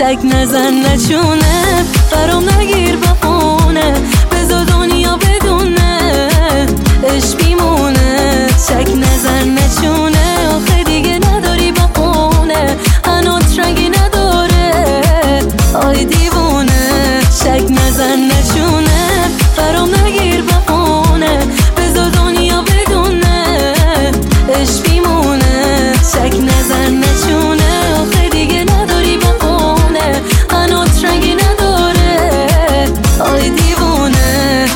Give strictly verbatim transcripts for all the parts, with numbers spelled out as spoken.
شک نزن نچونه، برام نگیر بهونه، بذار دنیا بدونه عشق میمونه. شک نزن نچونه، آخه دیگه نداری بهونه، هنوز رنگی نداره آی دیوونه. شک نزن نچونه، برام نگیر بهونه، بذار دنیا بدونه عشق میمونه. شک نزن نچونه، آخه دیگه نداری بهونه، هنوز رنگی نداره آی دیوونه.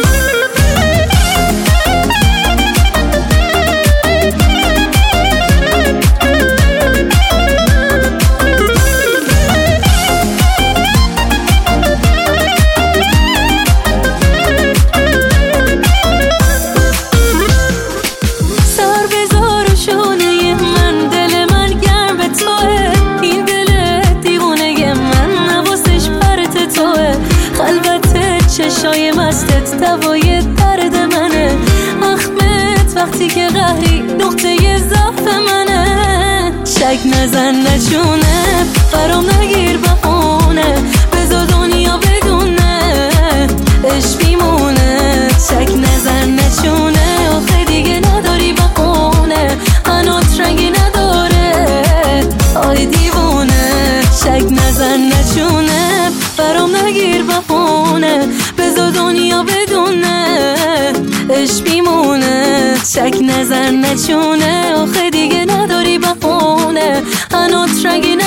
چشای مستت دوای درد منه، اخمت وقتی که قهری نقطه ضعف منه. شک نزن نچونه، برام نگیر بهونه، بذار دنیا بدونه عشق میمونه. شک نزن نچونه، آخه دیگه نداری بهونه، هنوز رنگی نداره آی دیوونه. شک نزن نچونه، برام نگیر بهونه، بذار دنیا بدونه عشق میمونه. شک نزن نچونه، آخه دیگه نداری بهونه، هنوز رنگی